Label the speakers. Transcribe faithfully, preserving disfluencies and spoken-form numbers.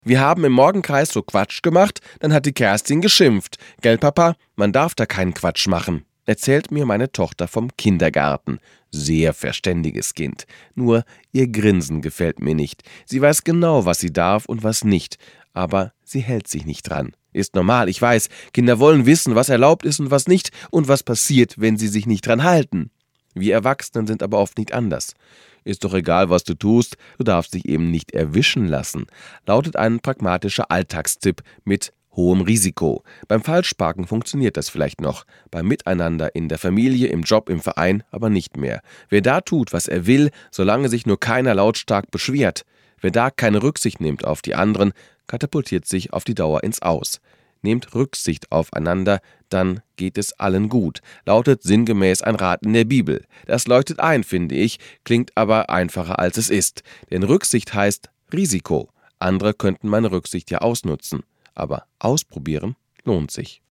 Speaker 1: Wir haben im Morgenkreis so Quatsch gemacht, dann hat die Kerstin geschimpft. Gell, Papa, man darf da keinen Quatsch machen, erzählt mir meine Tochter vom Kindergarten. Sehr verständiges Kind. Nur ihr Grinsen gefällt mir nicht. Sie weiß genau, was sie darf und was nicht. Aber sie hält sich nicht dran. Ist normal, ich weiß. Kinder wollen wissen, was erlaubt ist und was nicht und was passiert, wenn sie sich nicht dran halten. Wir Erwachsenen sind aber oft nicht anders. Ist doch egal, was du tust, du darfst dich eben nicht erwischen lassen, lautet ein pragmatischer Alltagstipp mit hohem Risiko. Beim Falschparken funktioniert das vielleicht noch, beim Miteinander in der Familie, im Job, im Verein aber nicht mehr. Wer da tut, was er will, solange sich nur keiner lautstark beschwert, wer da keine Rücksicht nimmt auf die anderen, katapultiert sich auf die Dauer ins Aus. Nehmt Rücksicht aufeinander, dann geht es allen gut, lautet sinngemäß ein Rat in der Bibel. Das leuchtet ein, finde ich, klingt aber einfacher als es ist. Denn Rücksicht heißt Risiko. Andere könnten meine Rücksicht ja ausnutzen. Aber ausprobieren lohnt sich.